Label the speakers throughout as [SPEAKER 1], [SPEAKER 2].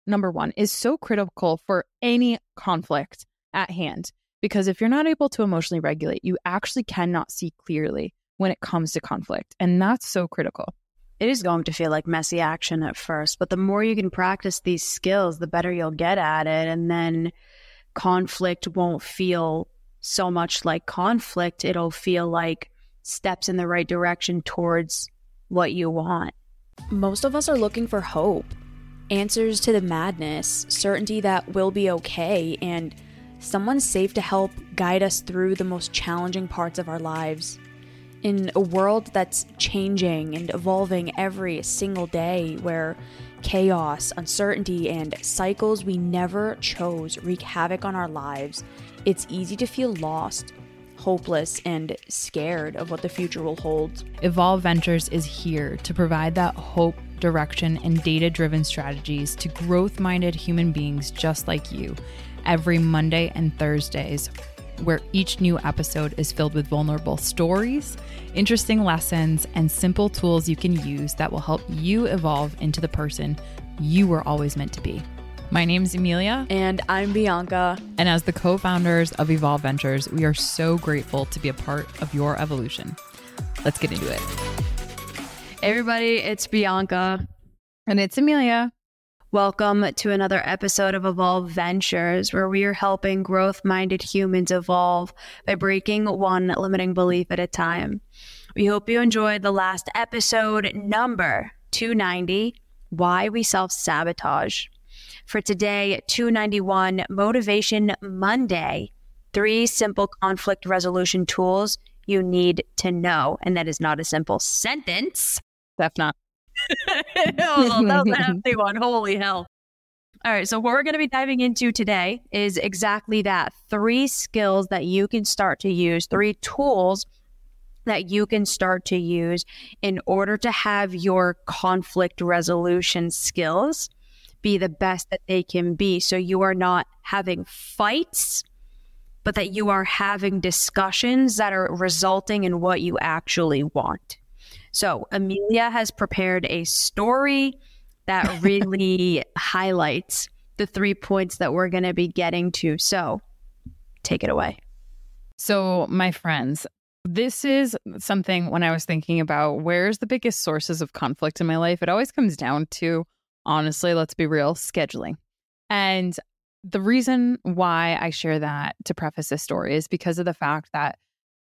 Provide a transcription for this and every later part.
[SPEAKER 1] number one, is so critical for any conflict at hand. Because if you're not able to emotionally regulate, you actually cannot see clearly when it comes to conflict. And that's so critical.
[SPEAKER 2] It is going to feel like messy action at first, but the more you can practice these skills, the better you'll get at it. And then conflict won't feel so much like conflict. It'll feel like steps in the right direction towards what you want.
[SPEAKER 3] Most of us are looking for hope, answers to the madness, certainty that we'll be okay, and someone safe to help guide us through the most challenging parts of our lives. In a world that's changing and evolving every single day, where chaos, uncertainty, and cycles we never chose wreak havoc on our lives, it's easy to feel lost, hopeless, and scared of what the future will hold.
[SPEAKER 1] Evolve Ventures is here to provide that hope, direction, and data-driven strategies to growth-minded human beings just like you every Monday and Thursdays, where each new episode is filled with vulnerable stories, interesting lessons, and simple tools you can use that will help you evolve into the person you were always meant to be. My name's Amelia.
[SPEAKER 3] And I'm Bianca.
[SPEAKER 1] And as the co-founders of Evolve Ventures, we are so grateful to be a part of your evolution. Let's get into it.
[SPEAKER 2] Hey everybody, it's Bianca.
[SPEAKER 1] And it's Amelia.
[SPEAKER 2] Welcome to another episode of Evolve Ventures, where we are helping growth-minded humans evolve by breaking one limiting belief at a time. We hope you enjoyed the last episode, number 290, Why We Self-Sabotage. For today, 291, Motivation Monday, 3 simple conflict resolution tools you need to know. And that is not a simple sentence.
[SPEAKER 1] That's not.
[SPEAKER 2] Oh, that was a hefty one. Holy hell. All right. So what we're going to be diving into today is exactly that. 3 skills that you can start to use, 3 tools that you can start to use in order to have your conflict resolution skills be the best that they can be. So you are not having fights, but that you are having discussions that are resulting in what you actually want. So Amelia has prepared a story that really highlights the 3 points that we're going to be getting to. So take it away.
[SPEAKER 1] So my friends, this is something when I was thinking about where's the biggest sources of conflict in my life, it always comes down to, honestly, let's be real, scheduling. And the reason why I share that to preface this story is because of the fact that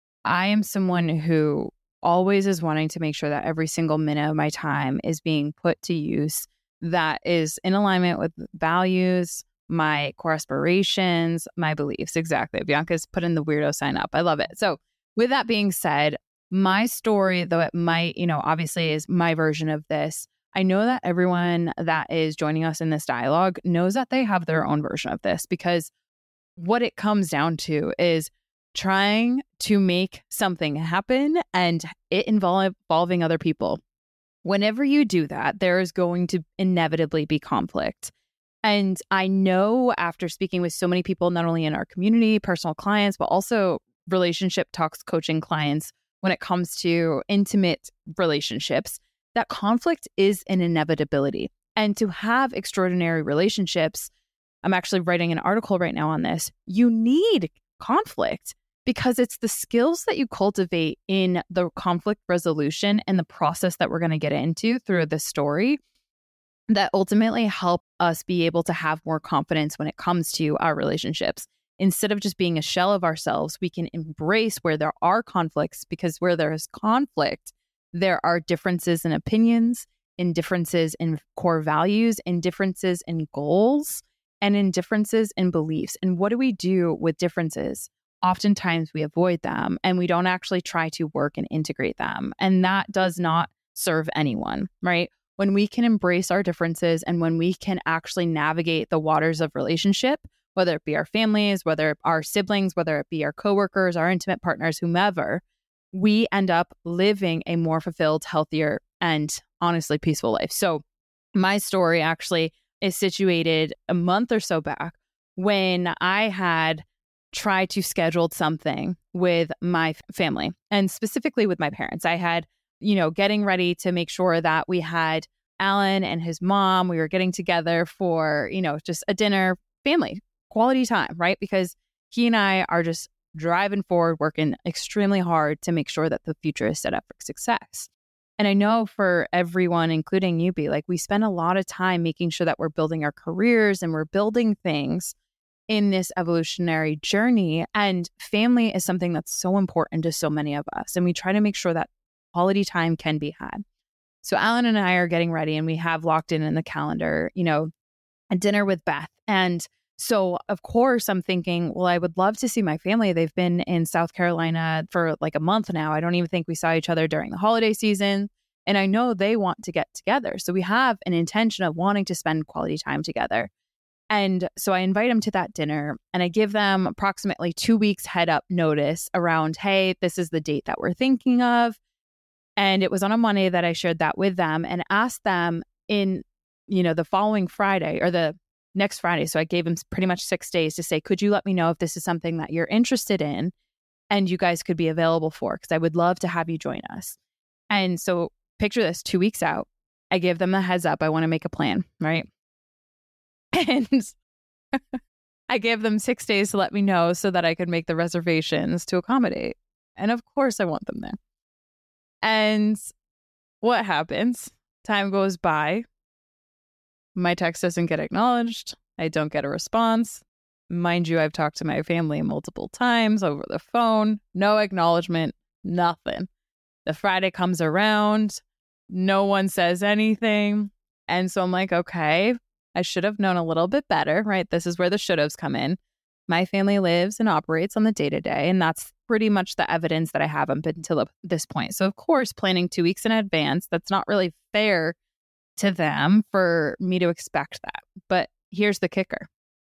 [SPEAKER 1] I am someone who always is wanting to make sure that every single minute of my time is being put to use that is in alignment with values, my core aspirations, my beliefs. Exactly. Bianca's put in the weirdo sign up. I love it. So with that being said, my story, though it might, obviously is my version of this, I know that everyone that is joining us in this dialogue knows that they have their own version of this, because what it comes down to is trying to make something happen and it involving other people. Whenever you do that, there is going to inevitably be conflict. And I know after speaking with so many people, not only in our community, personal clients, but also relationship talks coaching clients, when it comes to intimate relationships, that conflict is an inevitability. And to have extraordinary relationships, I'm actually writing an article right now on this, you need conflict, because it's the skills that you cultivate in the conflict resolution and the process that we're going to get into through this story that ultimately help us be able to have more confidence when it comes to our relationships. Instead of just being a shell of ourselves, we can embrace where there are conflicts, because where there is conflict, there are differences in opinions, in differences in core values, in differences in goals, and in differences in beliefs. And what do we do with differences? Oftentimes we avoid them and we don't actually try to work and integrate them. And that does not serve anyone, right? When we can embrace our differences and when we can actually navigate the waters of relationship, whether it be our families, whether our siblings, whether it be our coworkers, our intimate partners, whomever, we end up living a more fulfilled, healthier, and honestly peaceful life. So my story actually is situated a month or so back when I had tried to schedule something with my family and specifically with my parents. I had, getting ready to make sure that we had Alan and his mom, we were getting together for, just a dinner, family, quality time, right? Because he and I are just driving forward, working extremely hard to make sure that the future is set up for success. And I know for everyone, including you, B, like we spend a lot of time making sure that we're building our careers and we're building things in this evolutionary journey. And family is something that's so important to so many of us. And we try to make sure that quality time can be had. So Alan and I are getting ready and we have locked in the calendar, a dinner with Beth. And so, of course, I'm thinking, well, I would love to see my family. They've been in South Carolina for like a month now. I don't even think we saw each other during the holiday season. And I know they want to get together. So we have an intention of wanting to spend quality time together. And so I invite them to that dinner and I give them approximately 2 weeks head up notice around, hey, this is the date that we're thinking of. And it was on a Monday that I shared that with them and asked them in, the following Friday or the next Friday. So I gave them pretty much 6 days to say, could you let me know if this is something that you're interested in and you guys could be available for? Because I would love to have you join us. And so picture this, 2 weeks out, I give them a heads up. I want to make a plan, right? And I gave them 6 days to let me know so that I could make the reservations to accommodate. And of course I want them there. And what happens? Time goes by. My text doesn't get acknowledged. I don't get a response. Mind you, I've talked to my family multiple times over the phone. No acknowledgement, nothing. The Friday comes around. No one says anything. And so I'm like, okay, I should have known a little bit better, right? This is where the should haves come in. My family lives and operates on the day-to-day, and that's pretty much the evidence that I have up until this point. So, of course, planning 2 weeks in advance, that's not really fair to them for me to expect that. But here's the kicker.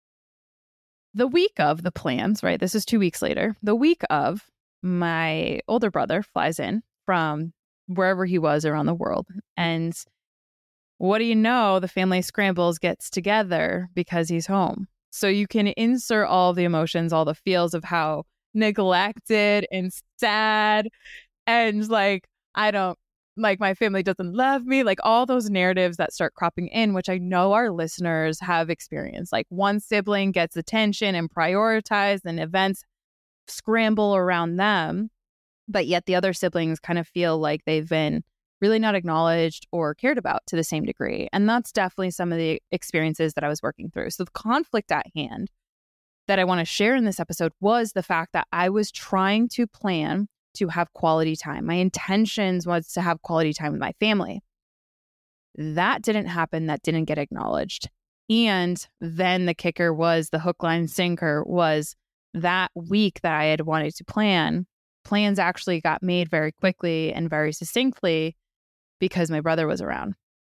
[SPEAKER 1] The week of the plans, right? This is 2 weeks later. The week of, my older brother flies in from wherever he was around the world. And what do you know? The family scrambles, gets together because he's home. So you can insert all the emotions, all the feels of how neglected and sad and like, my family doesn't love me, like all those narratives that start cropping in, which I know our listeners have experienced. Like one sibling gets attention and prioritized and events scramble around them, but yet the other siblings kind of feel like they've been really not acknowledged or cared about to the same degree. And that's definitely some of the experiences that I was working through. So the conflict at hand that I want to share in this episode was the fact that I was trying to plan to have quality time. My intentions was to have quality time with my family. That didn't happen. That didn't get acknowledged. And then the kicker was the hook, line, sinker was that week that I had wanted to plan. Plans actually got made very quickly and very succinctly because my brother was around.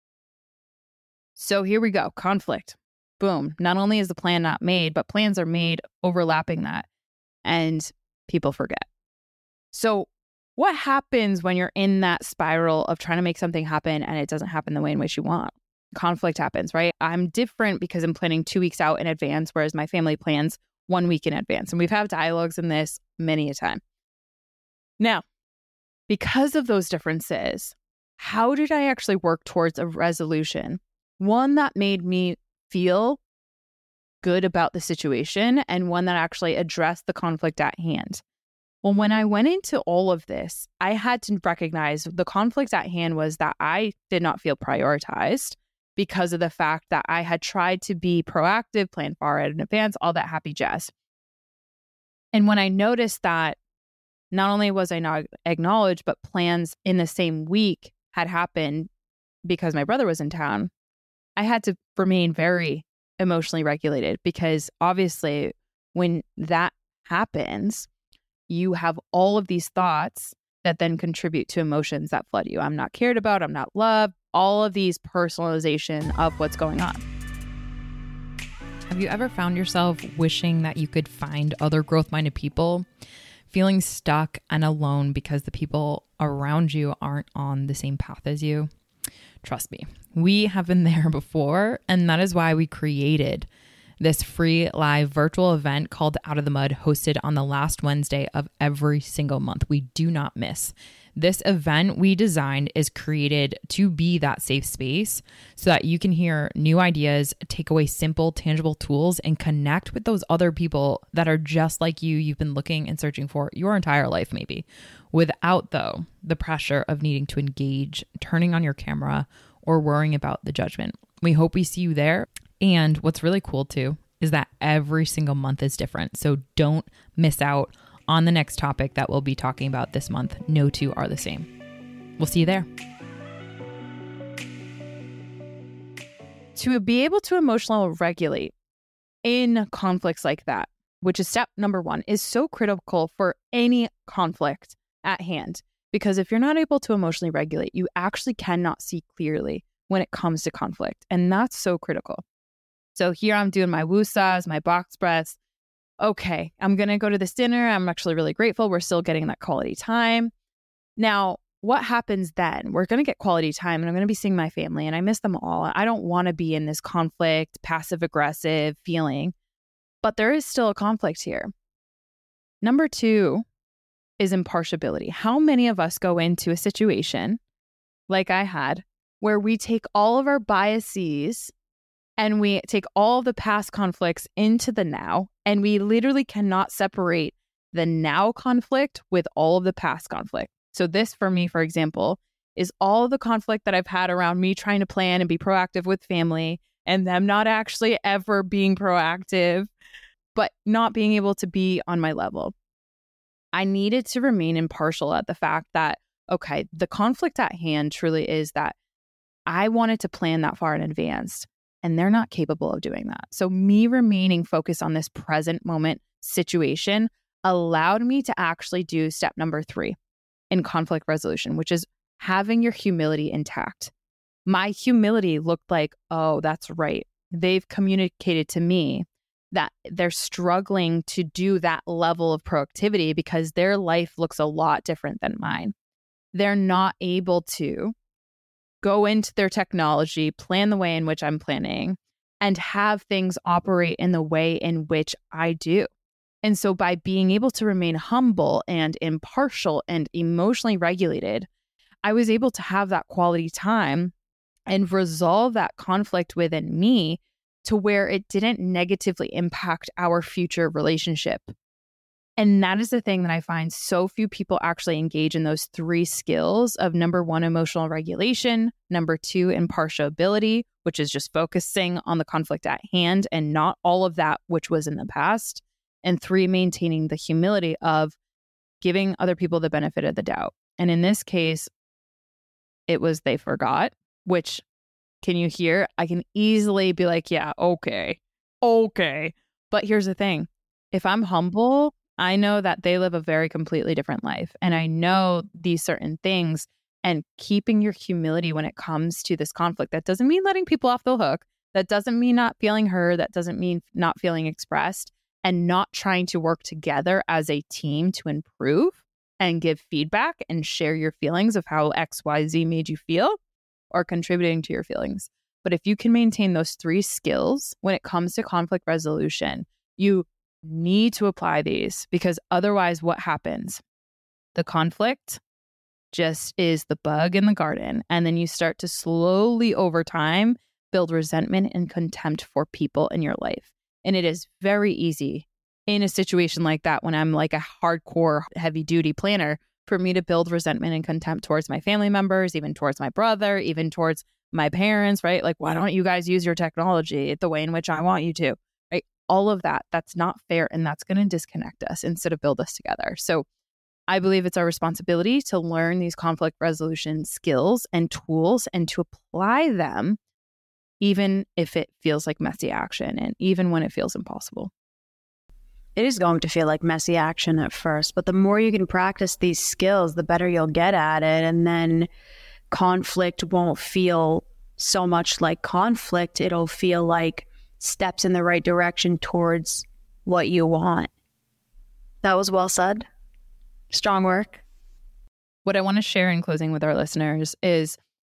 [SPEAKER 1] So here we go. Conflict. Boom. Not only is the plan not made, but plans are made overlapping that. And people forget. So what happens when you're in that spiral of trying to make something happen and it doesn't happen the way in which you want? Conflict happens, right? I'm different because I'm planning 2 weeks out in advance, whereas my family plans 1 week in advance. And we've had dialogues in this many a time. Now, because of those differences, how did I actually work towards a resolution? One that made me feel good about the situation and one that actually addressed the conflict at hand. Well, when I went into all of this, I had to recognize the conflict at hand was that I did not feel prioritized because of the fact that I had tried to be proactive, plan far in advance, all that happy jazz. And when I noticed that not only was I not acknowledged, but plans in the same week had happened because my brother was in town, I had to remain very emotionally regulated because obviously when that happens, you have all of these thoughts that then contribute to emotions that flood you. I'm not cared about. I'm not loved. All of these personalization of what's going on.
[SPEAKER 4] Have you ever found yourself wishing that you could find other growth-minded people, feeling stuck and alone because the people around you aren't on the same path as you? Trust me, we have been there before, and that is why we created this free live virtual event called Out of the Mud, hosted on the last Wednesday of every single month. We do not miss. This event we designed is created to be that safe space so that you can hear new ideas, take away simple, tangible tools, and connect with those other people that are just like you've been looking and searching for your entire life, maybe, without, though, the pressure of needing to engage, turning on your camera, or worrying about the judgment. We hope we see you there. And what's really cool, too, is that every single month is different. So don't miss out on the next topic that we'll be talking about this month. No two are the same. We'll see you there.
[SPEAKER 1] To be able to emotionally regulate in conflicts like that, which is step number 1, is so critical for any conflict at hand. Because if you're not able to emotionally regulate, you actually cannot see clearly when it comes to conflict. And that's so critical. So here I'm doing my woosahs, my box breaths. Okay, I'm going to go to this dinner. I'm actually really grateful. We're still getting that quality time. Now, what happens then? We're going to get quality time and I'm going to be seeing my family and I miss them all. I don't want to be in this conflict, passive aggressive feeling, but there is still a conflict here. Number 2 is impartiality. How many of us go into a situation like I had where we take all of our biases and we take all of the past conflicts into the now, and we literally cannot separate the now conflict with all of the past conflict. So this, for me, for example, is all of the conflict that I've had around me trying to plan and be proactive with family and them not actually ever being proactive, but not being able to be on my level. I needed to remain impartial at the fact that, okay, the conflict at hand truly is that I wanted to plan that far in advance. And they're not capable of doing that. So me remaining focused on this present moment situation allowed me to actually do step number 3 in conflict resolution, which is having your humility intact. My humility looked like, oh, that's right. They've communicated to me that they're struggling to do that level of productivity because their life looks a lot different than mine. They're not able to go into their technology, plan the way in which I'm planning, and have things operate in the way in which I do. And so by being able to remain humble and impartial and emotionally regulated, I was able to have that quality time and resolve that conflict within me to where it didn't negatively impact our future relationship. And that is the thing that I find so few people actually engage in those 3 skills of number 1, emotional regulation, number 2, impartiality, which is just focusing on the conflict at hand and not all of that which was in the past, and 3, maintaining the humility of giving other people the benefit of the doubt. And in this case, it was they forgot, which, can you hear? I can easily be like, yeah, okay. But here's the thing. If I'm humble, I know that they live a very completely different life. And I know these certain things, and keeping your humility when it comes to this conflict. That doesn't mean letting people off the hook. That doesn't mean not feeling heard. That doesn't mean not feeling expressed, and not trying to work together as a team to improve and give feedback and share your feelings of how XYZ made you feel or contributing to your feelings. But if you can maintain those 3 skills when it comes to conflict resolution, you need to apply these, because otherwise what happens? The conflict just is the bug in the garden. And then you start to slowly over time build resentment and contempt for people in your life. And it is very easy in a situation like that, when I'm like a hardcore heavy duty planner, for me to build resentment and contempt towards my family members, even towards my brother, even towards my parents, right? Like, why don't you guys use your technology the way in which I want you to? All of that, that's not fair, and that's going to disconnect us instead of build us together. So I believe it's our responsibility to learn these conflict resolution skills and tools and to apply them even if it feels like messy action and even when it feels impossible.
[SPEAKER 2] It is going to feel like messy action at first, but the more you can practice these skills, the better you'll get at it. And then conflict won't feel so much like conflict. It'll feel like steps in the right direction towards what you want. That was well said. Strong work.
[SPEAKER 1] What I want to share in closing with our listeners is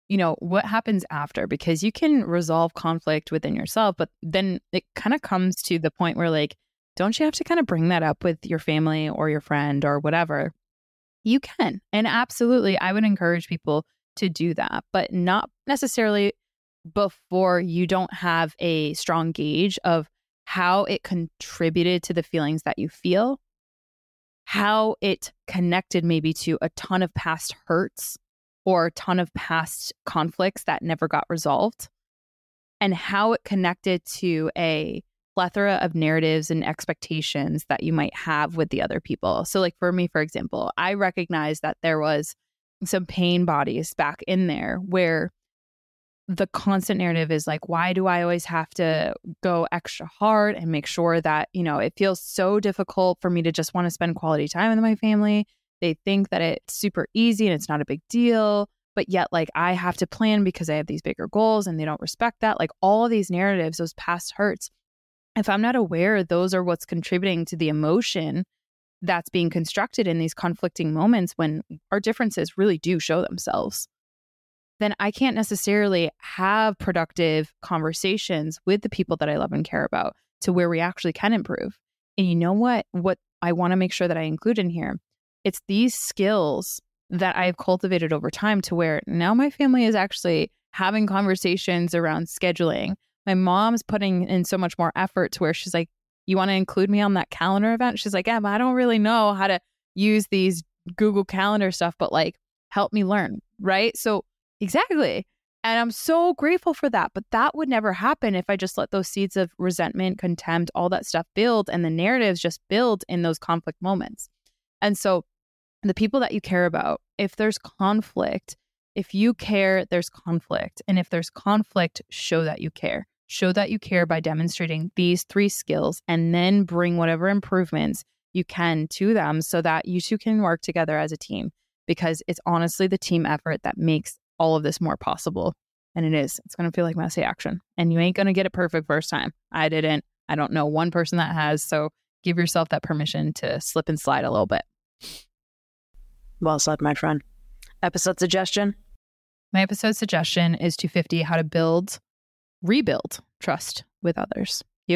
[SPEAKER 1] what happens after? Because you can resolve conflict within yourself, but then it kind of comes to the point where like, don't you have to kind of bring that up with your family or your friend or whatever? You can. And absolutely, I would encourage people to do that, but not necessarily before you don't have a strong gauge of how it contributed to the feelings that you feel, how it connected maybe to a ton of past hurts or a ton of past conflicts that never got resolved, and how it connected to a plethora of narratives and expectations that you might have with the other people. So like for me, for example, I recognized that there was some pain bodies back in there where the constant narrative is like, why do I always have to go extra hard and make sure that, it feels so difficult for me to just want to spend quality time with my family. They think that it's super easy and it's not a big deal, but yet like I have to plan because I have these bigger goals and they don't respect that. Like all of these narratives, those past hurts, if I'm not aware, those are what's contributing to the emotion that's being constructed in these conflicting moments when our differences really do show themselves, then I can't necessarily have productive conversations with the people that I love and care about to where we actually can improve. And you know what I want to make sure that I include in here? It's these skills that I've cultivated over time to where now my family is actually having conversations around scheduling. My mom's putting in so much more effort to where she's like, you want to include me on that calendar event? She's like, Em, I don't really know how to use these Google Calendar stuff, but like, help me learn, right? So exactly. And I'm so grateful for that. But that would never happen if I just let those seeds of resentment, contempt, all that stuff build and the narratives just build in those conflict moments. And so the people that you care about, if there's conflict, if you care, there's conflict. And if there's conflict, show that you care. Show that you care by demonstrating these 3 skills and then bring whatever improvements you can to them so that you two can work together as a team, because it's honestly the team effort that makes all of this more possible. And it's going to feel like messy action, and you ain't going to get it perfect first time. I didn't. I don't know one person that has. So give yourself that permission to slip and slide a little bit.
[SPEAKER 3] Well said, my friend. Episode suggestion?
[SPEAKER 1] My episode suggestion is 250, how to rebuild trust with others. You?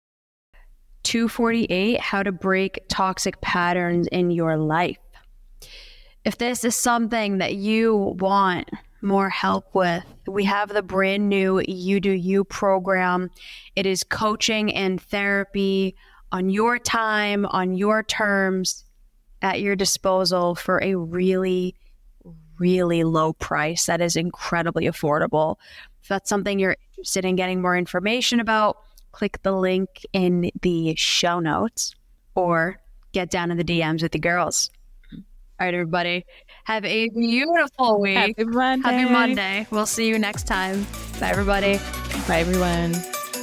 [SPEAKER 2] 248, how to break toxic patterns in your life. If this is something that you want more help with, we have the brand new You Do You program. It is coaching and therapy on your time, on your terms, at your disposal for a really, really low price that is incredibly affordable. If that's something you're interested in getting more information about, click the link in the show notes or get down in the DMs with the girls. All right, everybody. Have a beautiful week.
[SPEAKER 1] Happy Monday.
[SPEAKER 2] Happy Monday. We'll see you next time. Bye, everybody.
[SPEAKER 1] Bye, everyone.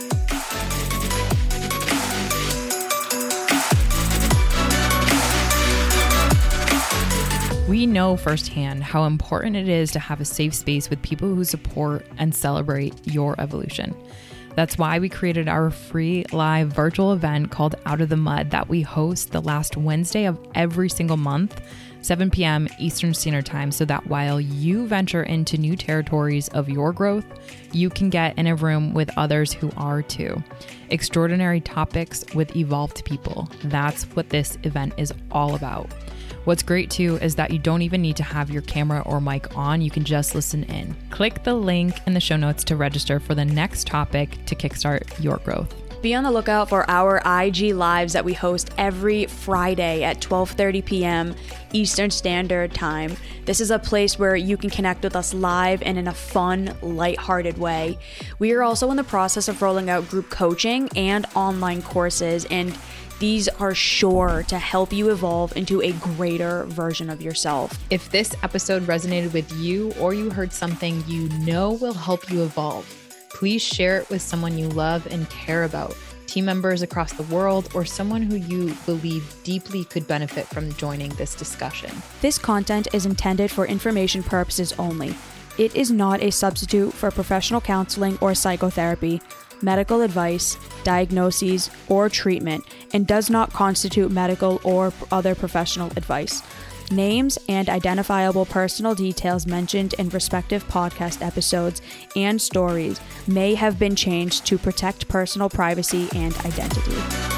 [SPEAKER 4] We know firsthand how important it is to have a safe space with people who support and celebrate your evolution. That's why we created our free live virtual event called Out of the Mud that we host the last Wednesday of every single month, 7 p.m. Eastern Standard Time, so that while you venture into new territories of your growth, you can get in a room with others who are too. Extraordinary topics with evolved people. That's what this event is all about. What's great too is that you don't even need to have your camera or mic on. You can just listen in. Click the link in the show notes to register for the next topic to kickstart your growth.
[SPEAKER 3] Be on the lookout for our IG lives that we host every Friday at 12:30 p.m. Eastern Standard Time. This is a place where you can connect with us live and in a fun, lighthearted way. We are also in the process of rolling out group coaching and online courses, and these are sure to help you evolve into a greater version of yourself.
[SPEAKER 4] If this episode resonated with you or you heard something you know will help you evolve, please share it with someone you love and care about, team members across the world, or someone who you believe deeply could benefit from joining this discussion.
[SPEAKER 3] This content is intended for information purposes only. It is not a substitute for professional counseling or psychotherapy, medical advice, diagnoses, or treatment, and does not constitute medical or other professional advice. Names and identifiable personal details mentioned in respective podcast episodes and stories may have been changed to protect personal privacy and identity.